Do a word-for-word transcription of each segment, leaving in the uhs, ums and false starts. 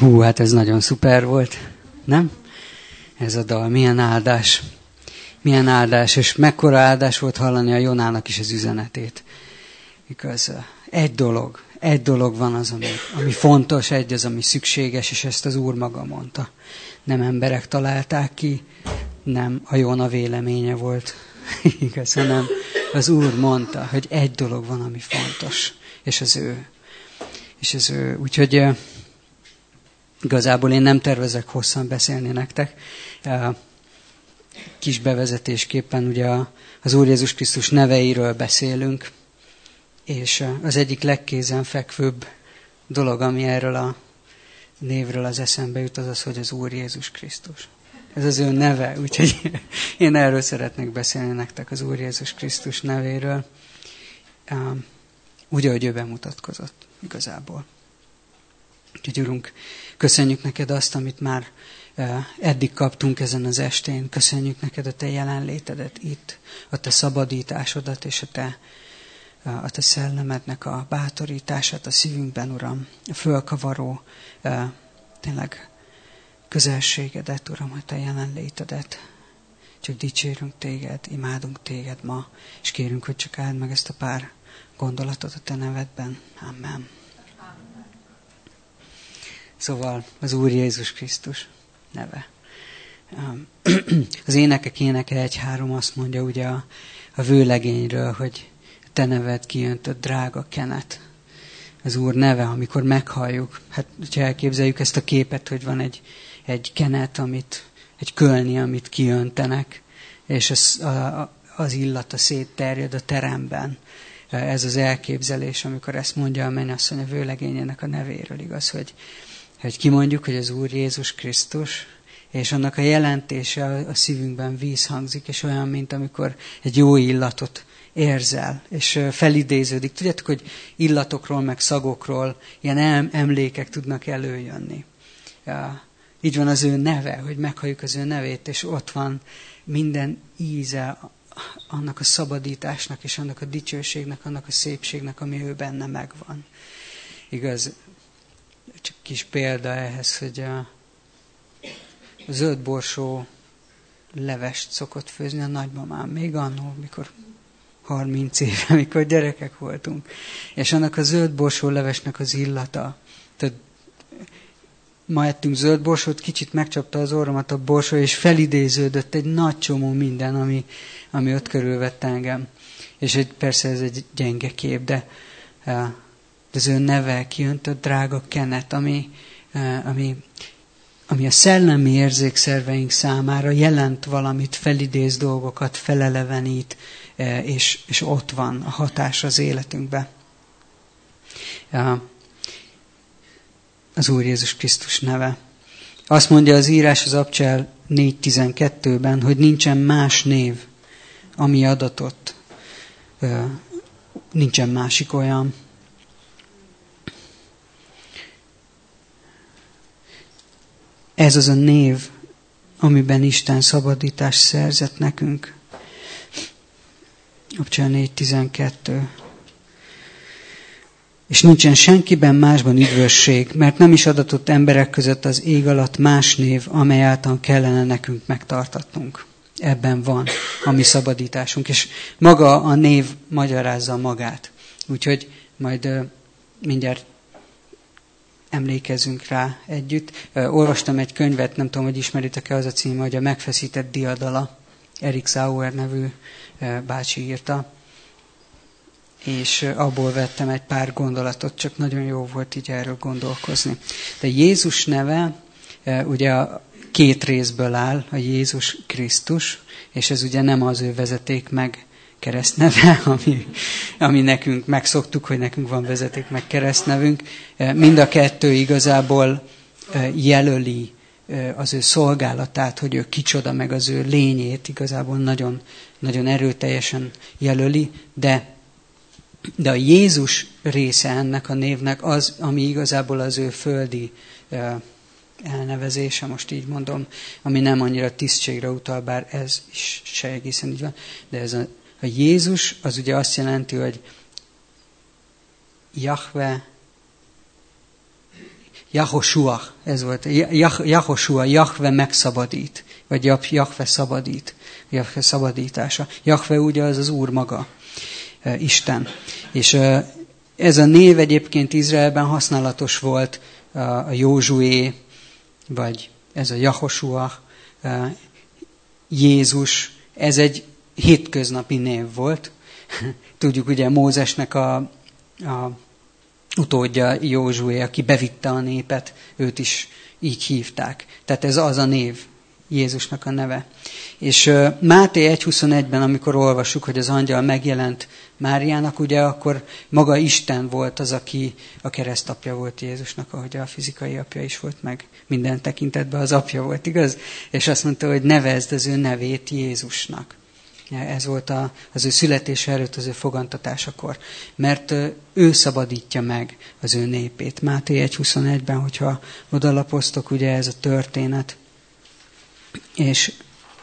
Hú, hát ez nagyon szuper volt, nem? Ez a dal, milyen áldás. Milyen áldás, és mekkora áldás volt hallani a Jónának is az üzenetét. Igaz, egy dolog, egy dolog van az, ami, ami fontos, egy az, ami szükséges, és ezt az Úr maga mondta. Nem emberek találták ki, nem a Jóna véleménye volt, igaz, hanem az Úr mondta, hogy egy dolog van, ami fontos, és az ő. És az ő. Úgyhogy igazából én nem tervezek hosszan beszélni nektek. Kis bevezetésképpen ugye az Úr Jézus Krisztus neveiről beszélünk, és az egyik legkézenfekvőbb dolog, ami erről a névről az eszembe jut, az az, hogy az Úr Jézus Krisztus. Ez az ő neve, úgyhogy én erről szeretnék beszélni nektek, az Úr Jézus Krisztus nevéről. Úgy, ahogy ő bemutatkozott igazából. Úgyhogy Urunk, köszönjük neked azt, amit már eddig kaptunk ezen az estén. Köszönjük neked a te jelenlétedet itt, a te szabadításodat és a te, a te szellemednek a bátorítását a szívünkben, Uram. A fölkavaró tényleg közelségedet, Uram, a te jelenlétedet. Csak dicsérünk téged, imádunk téged ma, és kérünk, hogy csak áld meg ezt a pár gondolatot a te nevedben. Amen. Szóval az Úr Jézus Krisztus neve. Az énekek éneke egy három azt mondja ugye a, a vőlegényről, hogy te neved kijöntött drága kenet. Az Úr neve, amikor meghalljuk. Hát, hogyha elképzeljük ezt a képet, hogy van egy, egy kenet, amit, egy kölni, amit kijöntenek, és az, a, az illata szétterjed a teremben. Ez az elképzelés, amikor ezt mondja a mennyasszony a vőlegényének a nevéről, igaz, hogy hogy kimondjuk, hogy az Úr Jézus Krisztus, és annak a jelentése a szívünkben vízhangzik, és olyan, mint amikor egy jó illatot érzel, és felidéződik. Tudjátok, hogy illatokról, meg szagokról ilyen emlékek tudnak előjönni. Ja, így van az ő neve, hogy meghalljuk az ő nevét, és ott van minden íze annak a szabadításnak, és annak a dicsőségnek, annak a szépségnek, ami ő benne megvan. Igaz, csak kis példa ehhez, hogy a, a zöld borsó levest szokott főzni a nagymamám, még annól, mikor harminc éve, amikor gyerekek voltunk. És annak a zöld borsó levesnek az illata. Tehát ma ettünk zöld borsót, kicsit megcsapta az orromat a borsó, és felidéződött egy nagy csomó minden, ami, ami ott körülvett engem. És egy, persze ez egy gyenge kép, de... de az ő neve kijöntött drága kenet, ami, ami, ami a szellemi érzékszerveink számára jelent valamit, felidéz dolgokat, felelevenít, és, és ott van a hatás az életünkben. Az Úr Jézus Krisztus neve. Azt mondja az írás az Abcsel négy tizenkettőben, hogy nincsen más név, ami adatott. Nincsen másik olyan. Ez az a név, amiben Isten szabadítást szerzett nekünk. Abcsel négy tizenkettő. És nincsen senkiben másban üdvösség, mert nem is adatott emberek között az ég alatt más név, amely által kellene nekünk megtartatnunk. Ebben van a mi szabadításunk, és maga a név magyarázza magát. Úgyhogy majd uh, mindjárt emlékezzünk rá együtt. Uh, olvastam egy könyvet, nem tudom, hogy ismeritek-e, az a címe, hogy a megfeszített diadala. Erik Sauer nevű uh, bácsi írta. És uh, abból vettem egy pár gondolatot, csak nagyon jó volt így erről gondolkozni. De Jézus neve uh, ugye a két részből áll, a Jézus Krisztus, és ez ugye nem az ő vezeték meg keresztneve, ami, ami nekünk megszoktuk, hogy nekünk van vezeték meg keresztnevünk. Mind a kettő igazából jelöli az ő szolgálatát, hogy ő kicsoda, meg az ő lényét igazából nagyon, nagyon erőteljesen jelöli, de, de a Jézus része ennek a névnek az, ami igazából az ő földi elnevezése, most így mondom, ami nem annyira tisztségre utal, bár ez is se egészen így van, de ez a, a Jézus, az ugye azt jelenti, hogy Jahve, Jahoshua, ez volt. Jahoshua, Jahve megszabadít, vagy Jahve szabadít, Jahve szabadítása. Jahve ugye az az Úr maga, Isten. És ez a név egyébként Izraelben használatos volt, a Józsué, vagy ez a Jahoshua, Jézus, ez egy hétköznapi név volt. Tudjuk, ugye Mózesnek a, a utódja Józsué, aki bevitte a népet, őt is így hívták. Tehát ez az a név, Jézusnak a neve. És uh, Máté egy huszonegyben, amikor olvassuk, hogy az angyal megjelent Máriának, ugye akkor maga Isten volt az, aki a keresztapja volt Jézusnak, ahogy a fizikai apja is volt, meg minden tekintetben az apja volt, igaz? És azt mondta, hogy nevezd az ő nevét Jézusnak. Ez volt a, az ő születése előtt, az ő fogantatásakor. Mert ő szabadítja meg az ő népét. Máté egy huszonegyben, hogyha odalapoztok, ugye ez a történet. És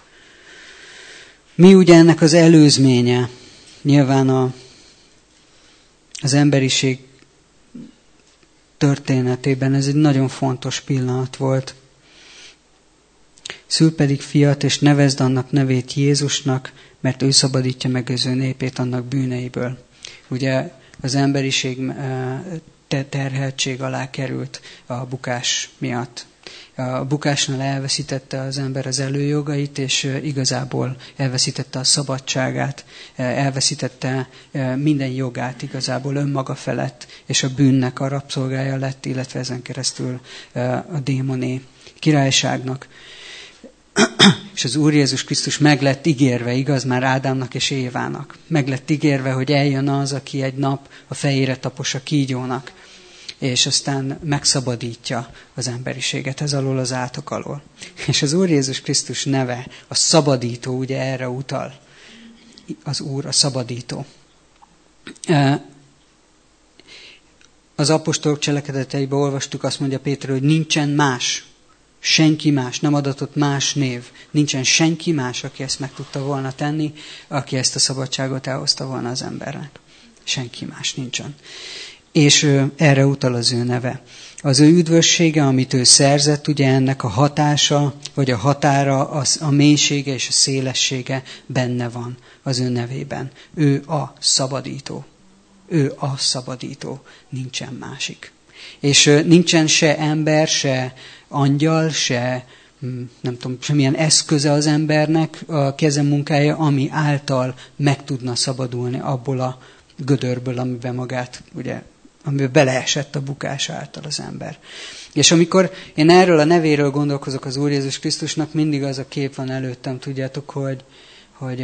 mi ugye ennek az előzménye? Nyilván a, az emberiség történetében ez egy nagyon fontos pillanat volt. Szül pedig fiat, és nevezd annak nevét Jézusnak, mert ő szabadítja meg az ő népét annak bűneiből. Ugye az emberiség terheltség alá került a bukás miatt. A bukásnál elveszítette az ember az előjogait, és igazából elveszítette a szabadságát, elveszítette minden jogát igazából önmaga felett, és a bűnnek a rabszolgája lett, illetve ezen keresztül a démoné királyságnak. És az Úr Jézus Krisztus meg lett ígérve, igaz, már Ádámnak és Évának. Meg lett ígérve, hogy eljön az, aki egy nap a fejére tapos a kígyónak, és aztán megszabadítja az emberiséget ez alól, az átok alól. És az Úr Jézus Krisztus neve, a szabadító, ugye erre utal. Az Úr, a szabadító. Az apostolok cselekedeteiben olvastuk, azt mondja Péter, hogy nincsen más, senki más, nem adatott más név. Nincsen senki más, aki ezt meg tudta volna tenni, aki ezt a szabadságot elhozta volna az embernek. Senki más nincsen. És erre utal az ő neve. Az ő üdvössége, amit ő szerzett, ugye ennek a hatása, vagy a határa, az, a mélysége és a szélessége benne van az ő nevében. Ő a szabadító. Ő a szabadító. Nincsen másik. És nincsen se ember, se angyal, se nem tudom, semmilyen eszköze az embernek a kezemunkája, ami által meg tudna szabadulni abból a gödörből, amiben magát, ugye, amiben beleesett a bukás által az ember. És amikor én erről a nevéről gondolkozok az Úr Jézus Krisztusnak, mindig az a kép van előttem, tudjátok, hogy, hogy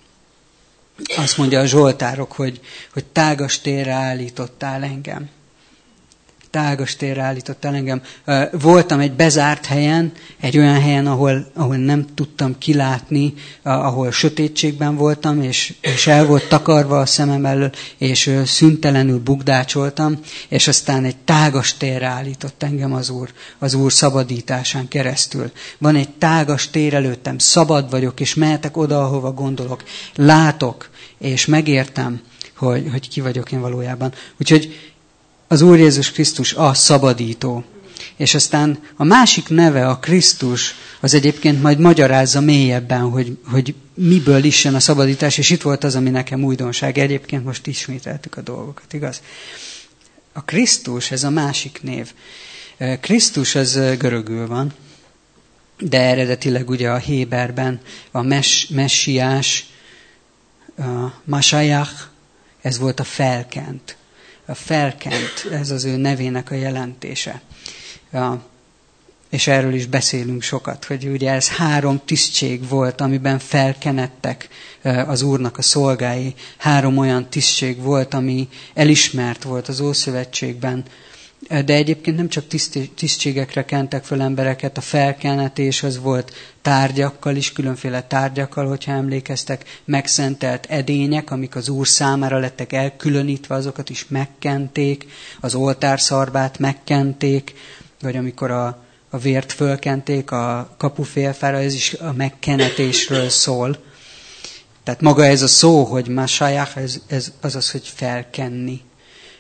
azt mondja a Zsoltárok, hogy, hogy tágas térre állítottál engem. Tágas térre állítottál engem. Voltam egy bezárt helyen, egy olyan helyen, ahol, ahol nem tudtam kilátni, ahol sötétségben voltam, és, és el volt takarva a szemem elől, és szüntelenül bugdácsoltam, és aztán egy tágas térre állított engem az Úr, az Úr szabadításán keresztül. Van egy tágas tér előttem, szabad vagyok, és mehetek oda, ahova gondolok. Látok, és megértem, hogy, hogy ki vagyok én valójában. Úgyhogy az Úr Jézus Krisztus a szabadító. És aztán a másik neve, a Krisztus, az egyébként majd magyarázza mélyebben, hogy, hogy miből is jön a szabadítás, és itt volt az, ami nekem újdonság. Egyébként most ismételtük a dolgokat, igaz? A Krisztus, ez a másik név. Krisztus az görögül van, de eredetileg ugye a héberben a mes, messiás, a masajach, ez volt a felkent. A felkent, ez az ő nevének a jelentése. Ja, és erről is beszélünk sokat, hogy ugye ez három tisztség volt, amiben felkenettek az Úrnak a szolgái. Három olyan tisztség volt, ami elismert volt az Ószövetségben. De egyébként nem csak tisztségekre kentek föl embereket, a felkenetés az volt tárgyakkal is, különféle tárgyakkal, hogyha emlékeztek, megszentelt edények, amik az Úr számára lettek elkülönítve, azokat is megkenték, az oltárszarbát megkenték, vagy amikor a, a vért fölkenték a kapufélfára, ez is a megkenetésről szól. Tehát maga ez a szó, hogy masajach, ez, ez az az, hogy felkenni.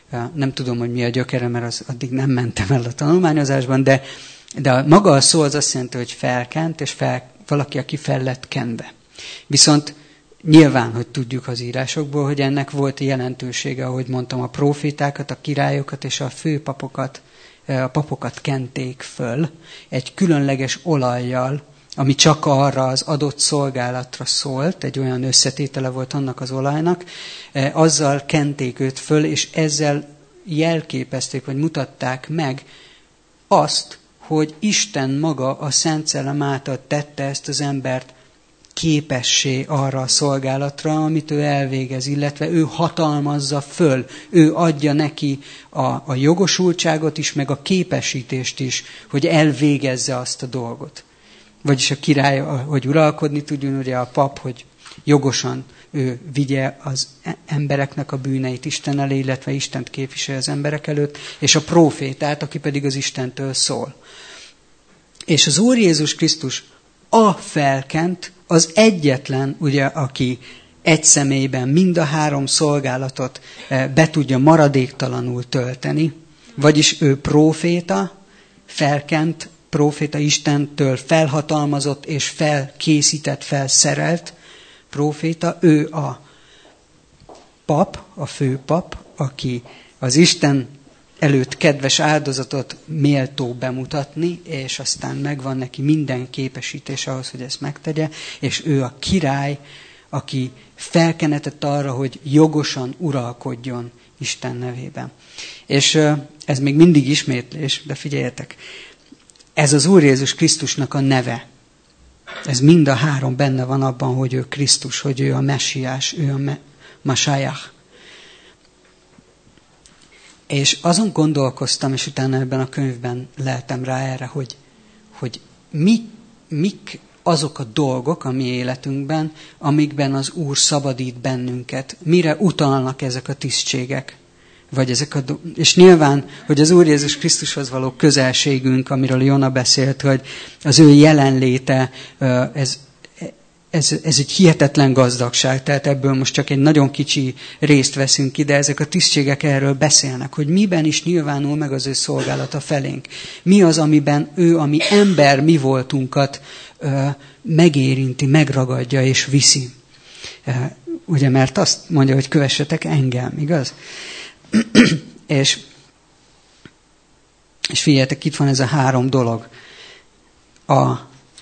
Nem tudom, hogy mi a gyökere, mert az addig nem mentem el a tanulmányozásban, de, de maga a szó az azt jelenti, hogy felkent, és fel, valaki, aki fel lett kenve. Viszont nyilván, hogy tudjuk az írásokból, hogy ennek volt jelentősége, ahogy mondtam, a prófétákat, a királyokat és a főpapokat, a papokat kenték föl egy különleges olajjal, ami csak arra az adott szolgálatra szólt, egy olyan összetétele volt annak az olajnak, azzal kenték őt föl, és ezzel jelképezték, vagy mutatták meg azt, hogy Isten maga a Szent Szellem által tette ezt az embert képessé arra a szolgálatra, amit ő elvégez, illetve ő hatalmazza föl, ő adja neki a, a jogosultságot is, meg a képesítést is, hogy elvégezze azt a dolgot. Vagyis a király, hogy uralkodni tudjon, ugye a pap, hogy jogosan ő vigye az embereknek a bűneit Isten elé, illetve Istent képviselje az emberek előtt, és a prófétát, aki pedig az Istentől szól. És az Úr Jézus Krisztus a felkent, az egyetlen, ugye, aki egy személyben mind a három szolgálatot be tudja maradéktalanul tölteni, vagyis ő próféta, felkent, próféta, Istentől felhatalmazott és felkészített, felszerelt próféta, ő a pap, a főpap, aki az Isten előtt kedves áldozatot méltó bemutatni, és aztán megvan neki minden képesítés ahhoz, hogy ezt megtegye, és ő a király, aki felkenetett arra, hogy jogosan uralkodjon Isten nevében. És ez még mindig ismétlés, de figyeljetek, ez az Úr Jézus Krisztusnak a neve. Ez mind a három benne van abban, hogy ő Krisztus, hogy ő a Messiás, ő a me- Masájach. És azon gondolkoztam, és utána ebben a könyvben leltem rá erre, hogy, hogy mi, mik azok a dolgok a mi életünkben, amikben az Úr szabadít bennünket. Mire utalnak ezek a tisztségek? Vagy ezek a do- és nyilván, hogy az Úr Jézus Krisztushoz való közelségünk, amiről Jona beszélt, hogy az ő jelenléte, ez, ez, ez egy hihetetlen gazdagság, tehát ebből most csak egy nagyon kicsi részt veszünk ki, de ezek a tisztségek erről beszélnek, hogy miben is nyilvánul meg az ő szolgálata felénk. Mi az, amiben ő, ami ember mi voltunkat megérinti, megragadja és viszi. Ugye, mert azt mondja, hogy kövessetek engem, igaz? és, és figyeljetek, itt van ez a három dolog. A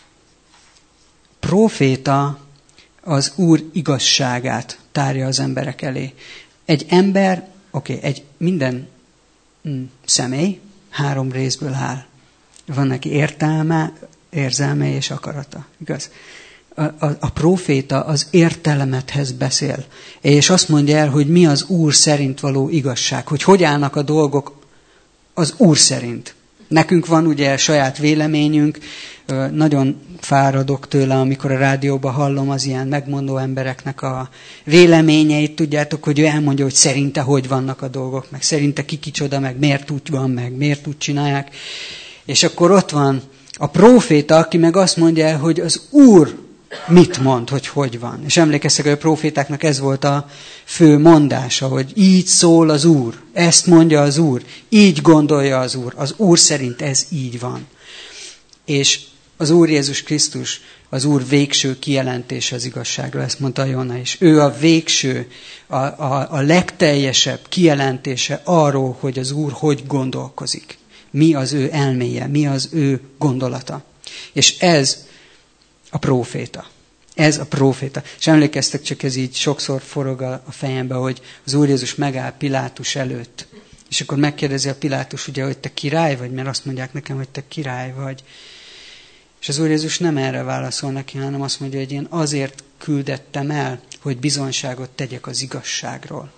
próféta az Úr igazságát tárja az emberek elé. Egy ember, oké, okay, egy minden mm, személy három részből áll. Van neki értelme, érzelme és akarata, igaz? A, a, a próféta az értelmethez beszél, és azt mondja el, hogy mi az Úr szerint való igazság, hogy hogy állnak a dolgok az Úr szerint. Nekünk van ugye saját véleményünk, nagyon fáradok tőle, amikor a rádióban hallom az ilyen megmondó embereknek a véleményeit, tudjátok, hogy ő elmondja, hogy szerinte hogy vannak a dolgok, meg szerinte ki kicsoda, meg miért úgy van, meg miért úgy csinálják. És akkor ott van a próféta, aki meg azt mondja el, hogy az Úr mit mond, hogy hogy van. És emlékeztek, hogy a prófétáknak ez volt a fő mondása, hogy így szól az Úr, ezt mondja az Úr, így gondolja az Úr, az Úr szerint ez így van. És az Úr Jézus Krisztus az Úr végső kijelentése az igazságról, ezt mondta Jona is. Ő a végső, a, a, a legteljesebb kijelentése arról, hogy az Úr hogy gondolkozik. Mi az ő elméje, mi az ő gondolata. És ez a próféta. Ez a próféta. És emlékeztek, csak ez így sokszor forog a fejembe, hogy az Úr Jézus megáll Pilátus előtt. És akkor megkérdezi a Pilátus, ugye, hogy te király vagy, mert azt mondják nekem, hogy te király vagy. És az Úr Jézus nem erre válaszol neki, hanem azt mondja, hogy én azért küldettem el, hogy bizonyságot tegyek az igazságról.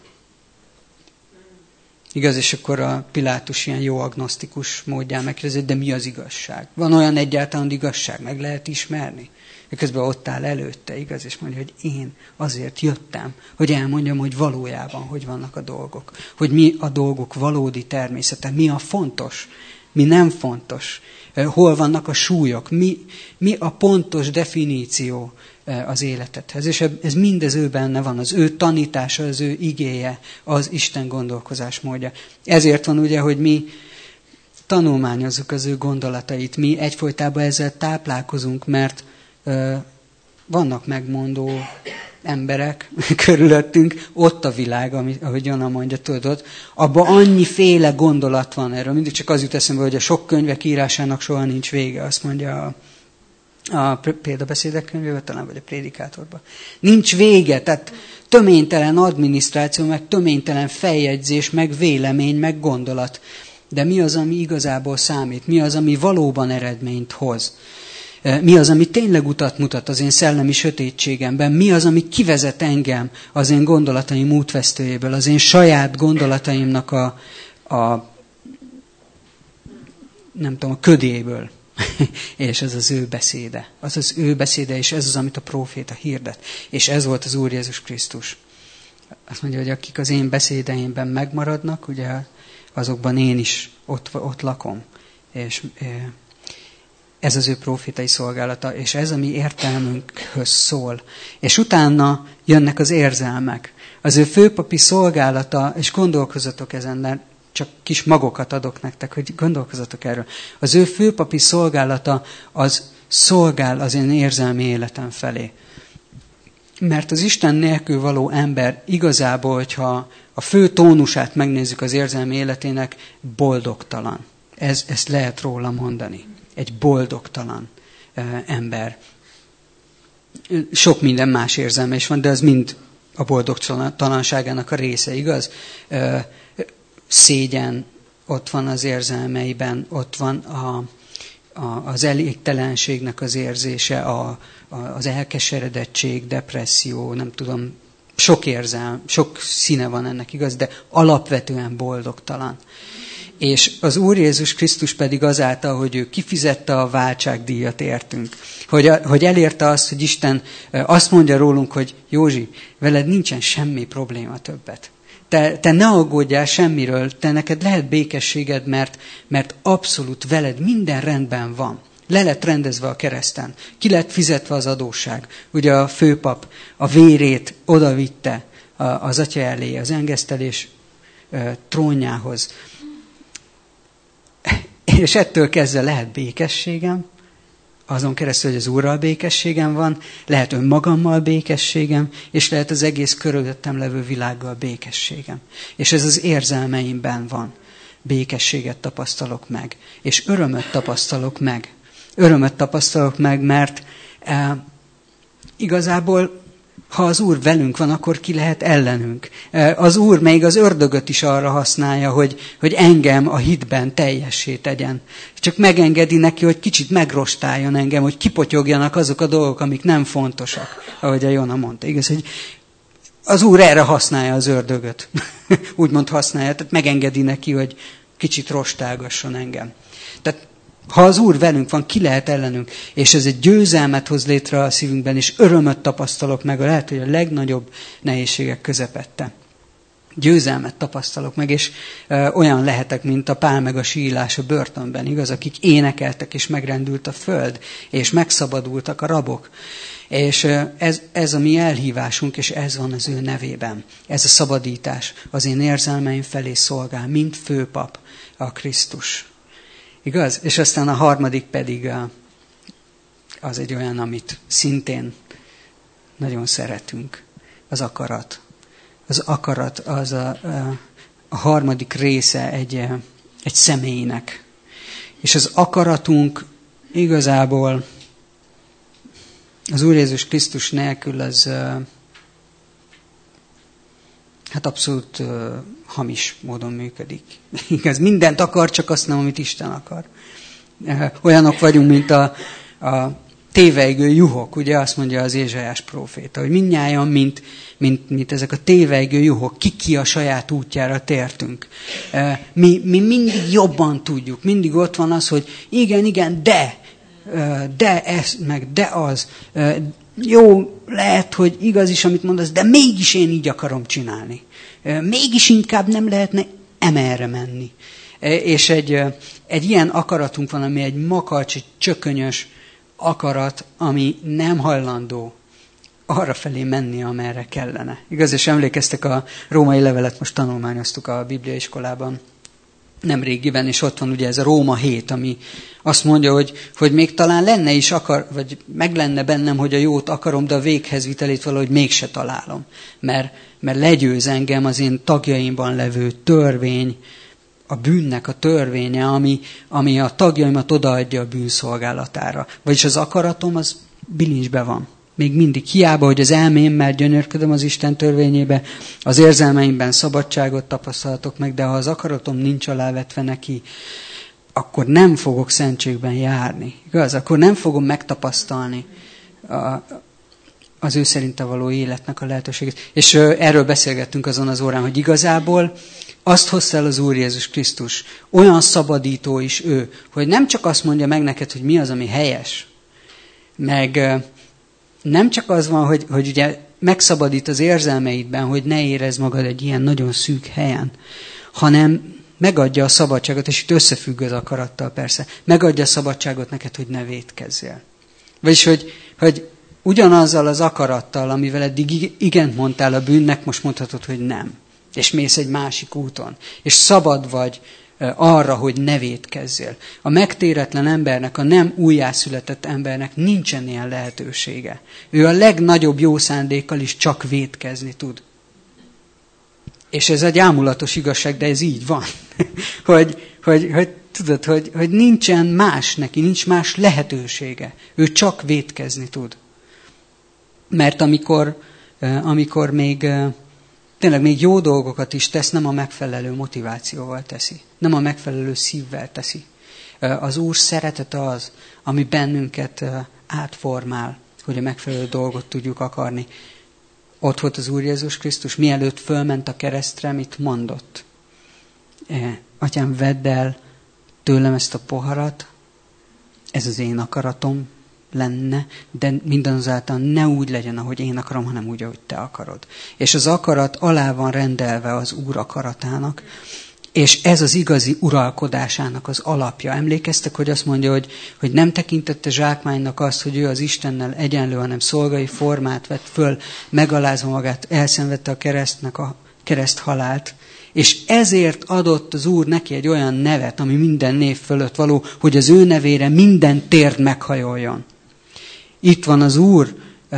Igaz, és akkor a Pilátus ilyen jó agnosztikus módján megkérdezi, de mi az igazság? Van olyan egyáltalán igazság, meg lehet ismerni? Közben ott áll előtte, igaz, és mondja, hogy én azért jöttem, hogy elmondjam, hogy valójában hogy vannak a dolgok. Hogy mi a dolgok valódi természete, mi a fontos, mi nem fontos, hol vannak a súlyok, mi, mi a pontos definíció az életedhez. És ez mind az ő benne van, az ő tanítása, az ő igéje, az Isten gondolkozásmódja. Ezért van ugye, hogy mi tanulmányozzuk az ő gondolatait, mi egyfolytában ezzel táplálkozunk, mert ö, vannak megmondó emberek körülöttünk, ott a világ, ahogy Jona mondja, tudod, abban annyiféle gondolat van erről. Mindig csak az jut eszembe, hogy a sok könyvek írásának soha nincs vége, azt mondja a, a példabeszédek könyvében, talán vagy a prédikátorban. Nincs vége, tehát töménytelen adminisztráció, meg töménytelen feljegyzés, meg vélemény, meg gondolat. De mi az, ami igazából számít? Mi az, ami valóban eredményt hoz? Mi az, ami tényleg utat mutat az én szellemi sötétségemben? Mi az, ami kivezet engem az én gondolataim útvesztőjéből, az én saját gondolataimnak a, a nem tudom, a ködéből? És ez az ő beszéde. Az az ő beszéde, és ez az, amit a próféta hirdet. És ez volt az Úr Jézus Krisztus. Azt mondja, hogy akik az én beszédeimben megmaradnak, ugye azokban én is ott, ott lakom. És ez az ő profétai szolgálata, és ez a mi értelmünkhöz szól. És utána jönnek az érzelmek. Az ő főpapi szolgálata, és gondolkozzatok ezen, csak kis magokat adok nektek, hogy gondolkozzatok erről. Az ő főpapi szolgálata az szolgál az én érzelmi életem felé. Mert az Isten nélkül való ember igazából, hogyha a fő tónusát megnézzük az érzelmi életének, boldogtalan. Ez, ezt lehet róla mondani. Egy boldogtalan e, ember. Sok minden más érzelme is van, de az mind a boldogtalanságának a része, igaz? E, szégyen ott van az érzelmeiben, ott van a, a, az elégtelenségnek az érzése, a, a, az elkeseredettség, depresszió, nem tudom, sok érzelm, sok színe van ennek, igaz? De alapvetően boldogtalan. És az Úr Jézus Krisztus pedig azáltal, hogy ő kifizette a váltságdíjat értünk. Hogy, hogy elérte azt, hogy Isten azt mondja rólunk, hogy Józsi, veled nincsen semmi probléma többet. Te, te ne aggódjál semmiről, te neked lehet békességed, mert, mert abszolút veled minden rendben van. Le lett rendezve a kereszten. Ki lett fizetve az adósság. Ugye a főpap a vérét odavitte az atya elé, az engesztelés trónjához. És ettől kezdve lehet békességem, azon keresztül, hogy az Úrral békességem van, lehet önmagammal békességem, és lehet az egész körülöttem levő világgal békességem. És ez az érzelmeimben van. Békességet tapasztalok meg, és örömöt tapasztalok meg. Örömöt tapasztalok meg, mert eh, igazából ha az Úr velünk van, akkor ki lehet ellenünk. Az Úr még az ördögöt is arra használja, hogy, hogy engem a hitben teljessé tegyen. Csak megengedi neki, hogy kicsit megrostáljon engem, hogy kipotyogjanak azok a dolgok, amik nem fontosak, ahogy a Jona mondta. Igaz, hogy az Úr erre használja az ördögöt. Úgymond használja, tehát megengedi neki, hogy kicsit rostálgasson engem. Tehát ha az Úr velünk van, ki lehet ellenünk, és ez egy győzelmet hoz létre a szívünkben, és örömöt tapasztalok meg, lehet, hogy a legnagyobb nehézségek közepette. Győzelmet tapasztalok meg, és ö, olyan lehetek, mint a Pál meg a sílás a börtönben, igaz, akik énekeltek, és megrendült a föld, és megszabadultak a rabok. És ö, ez, ez a mi elhívásunk, és ez van az ő nevében. Ez a szabadítás az én érzelmeim felé szolgál, mint főpap, a Krisztus. Igaz? És aztán a harmadik pedig az egy olyan, amit szintén nagyon szeretünk. Az akarat. Az akarat az a, a harmadik része egy, egy személynek. És az akaratunk igazából az Úr Jézus Krisztus nélkül az hát abszolút uh, hamis módon működik. Igaz, mindent akar, csak azt nem, amit Isten akar. Uh, olyanok vagyunk, mint a, a tévejgő juhok, ugye azt mondja az Ézsaiás próféta, hogy mindnyájan, mint, mint, mint ezek a tévejgő juhok, ki-ki a saját útjára tértünk. Uh, mi, mi mindig jobban tudjuk, mindig ott van az, hogy igen, igen, de, uh, de ez, meg de az, uh, jó, lehet, hogy igaz is, amit mondasz, de mégis én így akarom csinálni. Mégis inkább nem lehetne emerre menni. És egy egy ilyen akaratunk van, ami egy makacs, egy csökönyös akarat, ami nem hajlandó arra felé menni, amerre kellene. Igaz, és emlékeztek, a római levelet most tanulmányoztuk a bibliaiskolában nemrégiben, és ott van ugye ez a Róma hét, ami azt mondja, hogy, hogy még talán lenne is akar, vagy meg lenne bennem, hogy a jót akarom, de a véghez vitelét valahogy mégse találom. Mert, mert legyőz engem az én tagjaimban levő törvény, a bűnnek a törvénye, ami, ami a tagjaimat odaadja a bűnszolgálatára. Vagyis az akaratom az bilincsbe van. Még mindig hiába, hogy az elmémmel gyönyörködöm az Isten törvényébe, az érzelmeimben szabadságot tapasztalatok meg, de ha az akaratom nincs alávetve neki, akkor nem fogok szentségben járni. Igaz? Akkor nem fogom megtapasztalni a, az ő szerinte való életnek a lehetőségét. És erről beszélgettünk azon az órán, hogy igazából azt hozta el az Úr Jézus Krisztus. Olyan szabadító is ő, hogy nem csak azt mondja meg neked, hogy mi az, ami helyes, meg nem csak az van, hogy, hogy ugye megszabadít az érzelmeidben, hogy ne érezd magad egy ilyen nagyon szűk helyen, hanem megadja a szabadságot, és itt összefügg az akarattal persze, megadja a szabadságot neked, hogy ne vétkezzél. Vagyis, hogy, hogy ugyanazzal az akarattal, amivel eddig igent mondtál a bűnnek, most mondhatod, hogy nem. És mész egy másik úton. És szabad vagy arra, hogy ne vétkezzél. A megtéretlen embernek, a nem újjászületett embernek nincsen ilyen lehetősége. Ő a legnagyobb jó szándékkal is csak vétkezni tud. És ez egy ámulatos igazság, de ez így van. hogy, hogy, hogy tudod, hogy, hogy nincsen más neki, nincs más lehetősége. Ő csak vétkezni tud. Mert amikor, amikor még... Tényleg még jó dolgokat is tesz, nem a megfelelő motivációval teszi. Nem a megfelelő szívvel teszi. Az Úr szeretete az, ami bennünket átformál, hogy a megfelelő dolgot tudjuk akarni. Ott volt az Úr Jézus Krisztus, mielőtt fölment a keresztre, mit mondott? Atyám, vedd el tőlem ezt a poharat, ez az én akaratom lenne, de mindazáltal ne úgy legyen, ahogy én akarom, hanem úgy, ahogy te akarod. És az akarat alá van rendelve az Úr akaratának, és ez az igazi uralkodásának az alapja. Emlékeztek, hogy azt mondja, hogy, hogy nem tekintette zsákmánynak azt, hogy ő az Istennel egyenlő, hanem szolgai formát vett föl, megalázva magát, elszenvedte a keresztnek a kereszthalált, és ezért adott az Úr neki egy olyan nevet, ami minden név fölött való, hogy az ő nevére minden térd meghajoljon. Itt van az Úr,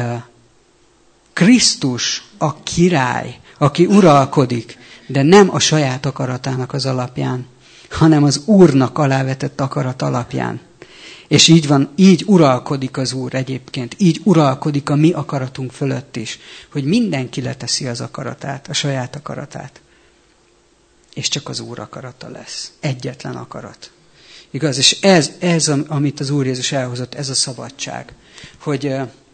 Krisztus, a király, aki uralkodik, de nem a saját akaratának az alapján, hanem az Úrnak alávetett akarat alapján. És így van, így uralkodik az Úr egyébként, így uralkodik a mi akaratunk fölött is, hogy mindenki leteszi az akaratát, a saját akaratát. És csak az Úr akarata lesz. Egyetlen akarat. Igaz? És ez, ez, amit az Úr Jézus elhozott, ez a szabadság. Hogy,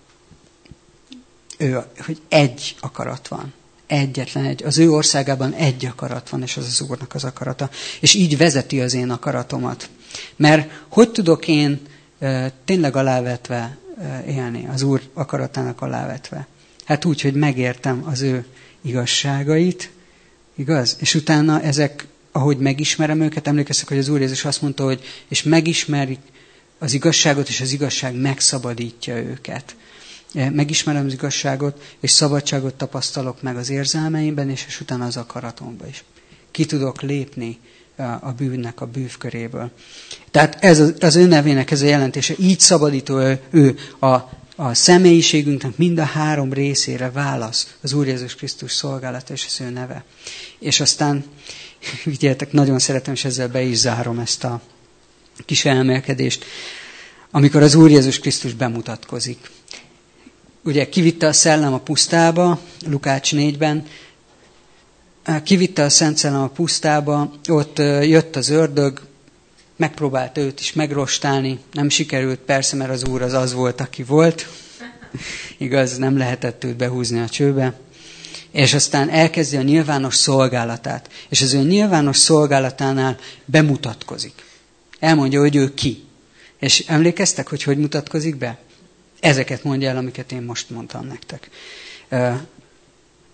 ő, hogy egy akarat van. Egyetlen egy. Az ő országában egy akarat van, és az az Úrnak az akarata. És így vezeti az én akaratomat. Mert hogy tudok én tényleg alávetve élni, az Úr akaratának alávetve? Hát úgy, hogy megértem az ő igazságait, igaz? És utána ezek, ahogy megismerem őket, emlékeztek, hogy az Úr Jézus azt mondta, hogy és megismerik az igazságot, és az igazság megszabadítja őket. Megismerem az igazságot, és szabadságot tapasztalok meg az érzelmeimben, és, és utána az akaratomban is. Ki tudok lépni a bűnnek a bűvköréből. Tehát ez az, az ő nevének ez a jelentése. Így szabadító ő, ő a, a személyiségünknek mind a három részére válasz az Úr Jézus Krisztus szolgálata és az ő neve. És aztán, figyeljetek, nagyon szeretem, és ezzel be is zárom ezt a kis elmélkedést, amikor az Úr Jézus Krisztus bemutatkozik. Ugye kivitte a szellem a pusztába, Lukács négyben, kivitte a Szent Szellem a pusztába, ott jött az ördög, megpróbált őt is megrostálni, nem sikerült persze, mert az Úr az az volt, aki volt. Igaz, nem lehetett őt behúzni a csőbe. És aztán elkezdi a nyilvános szolgálatát. És az ő nyilvános szolgálatánál bemutatkozik. Elmondja, hogy ő ki. És emlékeztek, hogy hogy mutatkozik be? Ezeket mondja el, amiket én most mondtam nektek.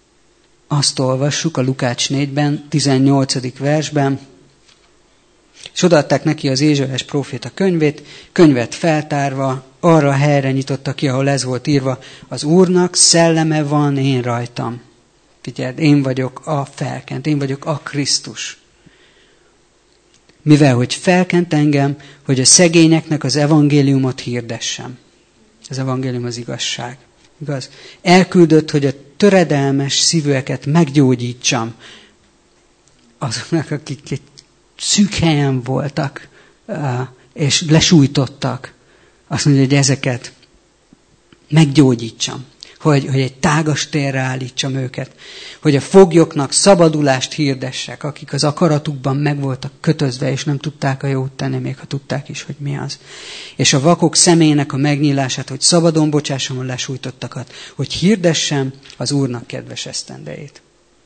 Azt olvassuk a Lukács négyben, tizennyolcadik versben. És odaadták neki az Ézsaiás próféta könyvét, könyvet feltárva, arra a helyre nyitotta ki, ahol ez volt írva, az Úrnak szelleme van én rajtam. Figyeld, én vagyok a felkent, én vagyok a Krisztus. Mivel, hogy felkent engem, hogy a szegényeknek az evangéliumot hirdessem. Az evangélium az igazság. Igaz? Elküldött, hogy a töredelmes szívűeket meggyógyítsam. Azoknak, akik egy szűk helyen voltak, és lesújtottak. Azt mondja, hogy ezeket meggyógyítsam. Hogy, hogy egy tágas térre állítsam őket. Hogy a foglyoknak szabadulást hirdessek, akik az akaratukban meg voltak kötözve, és nem tudták a jót tenni, még ha tudták is, hogy mi az. És a vakok szemének a megnyílását, hogy szabadon bocsássam a lesújtottakat, hogy hirdessem az Úrnak kedves esztendejét.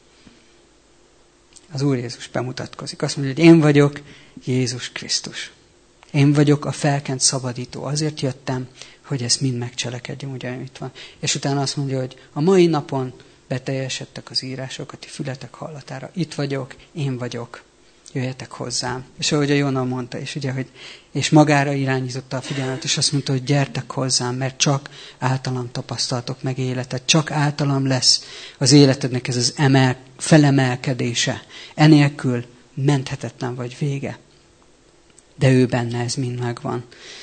Az Úr Jézus bemutatkozik. Azt mondja, hogy én vagyok Jézus Krisztus. Én vagyok a felkent szabadító. Azért jöttem, hogy ezt mind megcselekedjem, ugye itt van. És utána azt mondja, hogy a mai napon beteljesedtek az írások, a ti fületek hallatára. Itt vagyok, én vagyok, jöjjetek hozzám. És ahogy a Jóna mondta, és ugye, hogy és magára irányította a figyelmet, és azt mondta, hogy gyertek hozzám, mert csak általam tapasztaltok meg életet, csak általam lesz az életednek ez az emel, felemelkedése. Enélkül menthetetlen vagy vége. De ő benne ez mind megvan.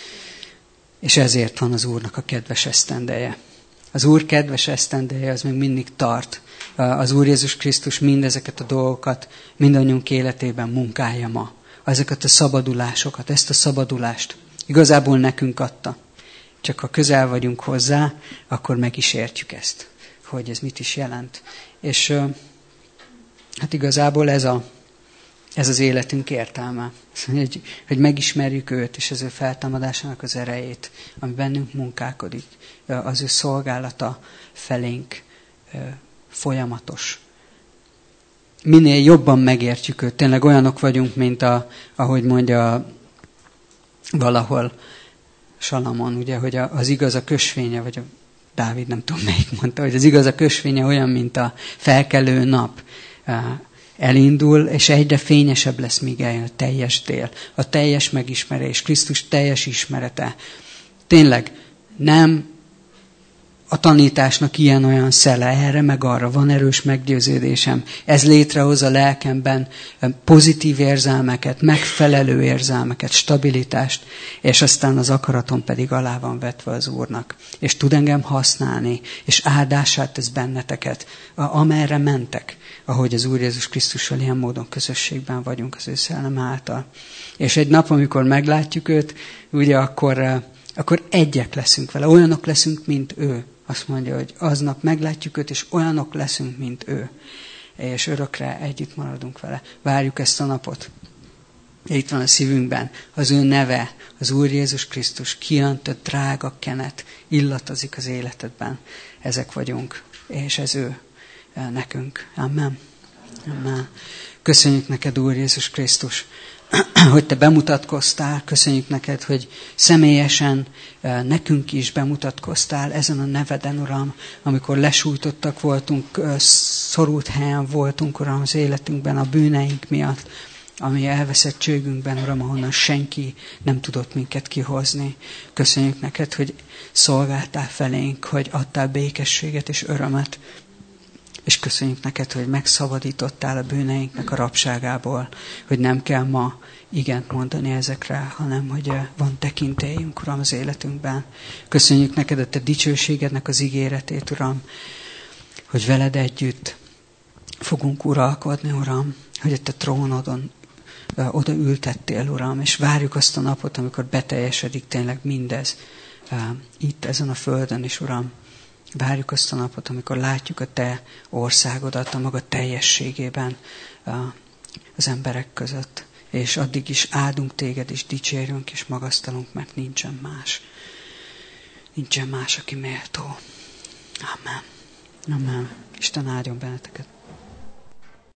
És ezért van az Úrnak a kedves esztendeje. Az Úr kedves esztendeje az még mindig tart. Az Úr Jézus Krisztus mindezeket a dolgokat mindannyiunk életében munkálja ma. Ezeket a szabadulásokat, ezt a szabadulást igazából nekünk adta. Csak ha közel vagyunk hozzá, akkor meg is értjük ezt, hogy ez mit is jelent. És hát igazából ez a Ez az életünk értelme. Hogy, hogy megismerjük őt, és az ő feltámadásának az erejét, ami bennünk munkálkodik. Az ő szolgálata felénk folyamatos. Minél jobban megértjük őt, tényleg olyanok vagyunk, mint a, ahogy mondja valahol Salamon, ugye, hogy az igaz a kösvénye, vagy a Dávid, nem tudom melyik mondta, hogy az igaz a kösvénye olyan, mint a felkelő nap. Elindul, és egyre fényesebb lesz, míg eljön a teljes dél. A teljes megismerés, Krisztus teljes ismerete. Tényleg nem a tanításnak ilyen-olyan szele, erre meg arra van erős meggyőződésem. Ez létrehoz a lelkemben pozitív érzelmeket, megfelelő érzelmeket, stabilitást, és aztán az akaratom pedig alá van vetve az Úrnak. És tud engem használni, és áldását tesz benneteket, amerre mentek, ahogy az Úr Jézus Krisztussal ilyen módon közösségben vagyunk az ő szellem által. És egy nap, amikor meglátjuk őt, ugye akkor, akkor egyek leszünk vele, olyanok leszünk, mint ő. Azt mondja, hogy aznap meglátjuk őt, és olyanok leszünk, mint ő. És örökre együtt maradunk vele. Várjuk ezt a napot. Itt van a szívünkben. Az ő neve, az Úr Jézus Krisztus kiöntött drága kenet illatozik az életedben. Ezek vagyunk, és ez ő nekünk. Amen. Amen. Köszönjük neked, Úr Jézus Krisztus, hogy te bemutatkoztál, köszönjük neked, hogy személyesen nekünk is bemutatkoztál ezen a neveden, Uram, amikor lesújtottak voltunk, szorult helyen voltunk, Uram, az életünkben, a bűneink miatt, ami elveszettségünkben, Uram, ahonnan senki nem tudott minket kihozni. Köszönjük neked, hogy szolgáltál felénk, hogy adtál békességet és örömet, és köszönjük neked, hogy megszabadítottál a bűneinknek a rabságából, hogy nem kell ma igent mondani ezekre, hanem hogy van tekintélyünk, Uram, az életünkben. Köszönjük neked a te dicsőségednek az ígéretét, Uram, hogy veled együtt fogunk uralkodni, Uram, hogy a te trónodon oda ültettél, Uram, és várjuk azt a napot, amikor beteljesedik tényleg mindez itt ezen a földön is, Uram. Várjuk azt a napot, amikor látjuk a te országodat a maga teljességében az emberek között. És addig is áldunk téged, és dicsérünk, és magasztalunk, mert nincsen más. Nincsen más, aki méltó. Amen. Amen. Isten áldjon benneteket.